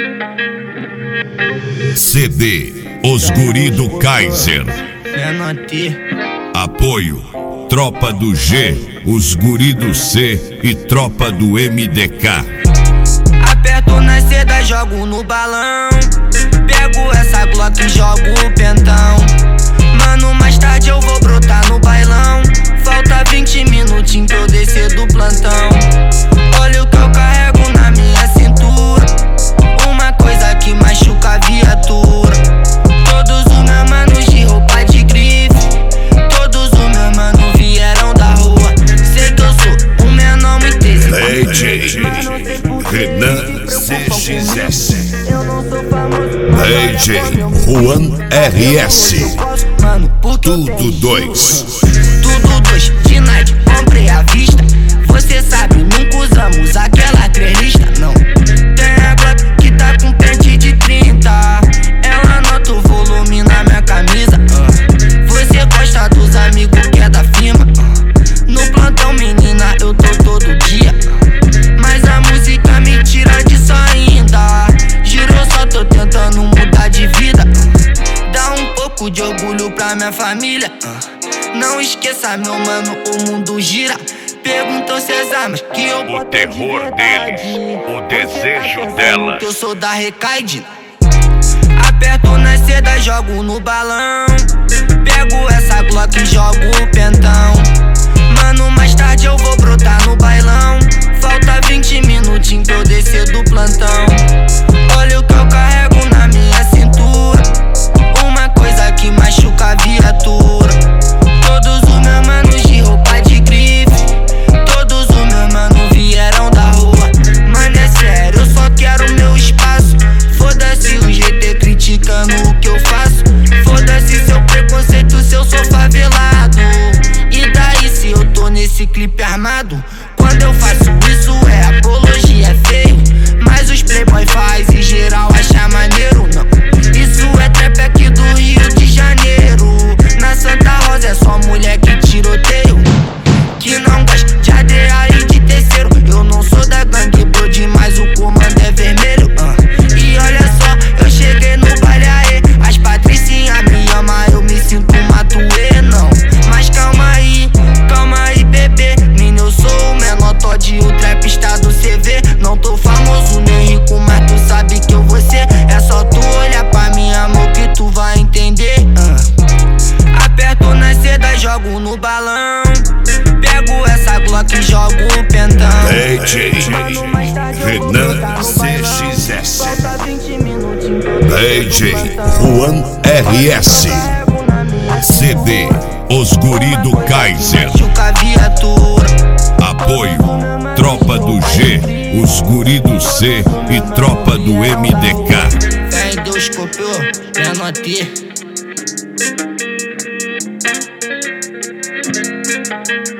CD Os Guri do Kaiser. Apoio Tropa do G, Os Guri do C e Tropa do MDK. Aperto na seda, jogo no balão. Pego essa Glock e jogo o pentão. Mano, mais tarde eu vou brotar no bailão. Falta 20 minutinhos pra eu descer do plantão. Olha o que eu carrego na minha cintura, uma coisa que machuca a viatura. Todos os meus manos de roupa de grife, todos os meus manos vieram da rua. Sei que eu sou o menor muito DJ Renan CXS, DJ Juan RS, Tudo 2. Tudo 2 de night, comprei à vista. Você sabe, nunca usamos aquela trelista, não. Tem a Glock que tá com pente de 30. Ela nota o volume na minha camisa. Você gosta dos amigos que é da firma. No plantão, menina, eu tô todo dia. Mas a música me tira disso ainda. Girou, só tô tentando mudar de vida. Dá um pouco de orgulho pra minha família. Não esqueça, meu mano, o mundo gira. Perguntou se as armas que eu O terror deles, o desejo delas. Que eu sou da Recaide. Aperto na seda, jogo no balão. Pego essa Glock e jogo o pentão. Mano, mais tarde eu vou brotar no bailão. Falta 20 minutinhos pra eu descer do plantão. Olha o que eu carrego na minha cintura, uma coisa que machuca a viatura. Todos os meus manos de roupa de grife, todos os meus manos vieram da rua. Mano, é sério, eu só quero meu espaço. Foda-se o GT criticando o que eu faço. Foda-se seu preconceito se eu sou favelado. E daí se eu tô nesse clipe armado? Quando eu faço isso é apologia, é feio. Mas os playboy faz e geral acha maneiro, não. Isso é trap aqui do Rio de Janeiro. Na Santa Rosa é só mulher que tiroteio, que não gosta de ADA e de terceiro. Eu não sou da gangue Brody, mas o comando é vermelho. E olha só, eu cheguei no baile aê. As patricinhas me amam, eu me sinto matuê, não. Mas calma aí, bebê. Nem eu sou o menor Todd, o trap está do CV. Não tô famoso nem rico, mas tu sabe que eu vou ser. É só tu olhar pra mim, amor, que tu vai entender. Aperto na seda, jogo no balão. Pego essa Glock e jogo o pentão. DJ Renan CXS, DJ Juan RS, CD Os Guri do Kaiser. Apoio Tropa do G, Os Guri do C e Tropa do MDK. Fé em Deus, copiou, menor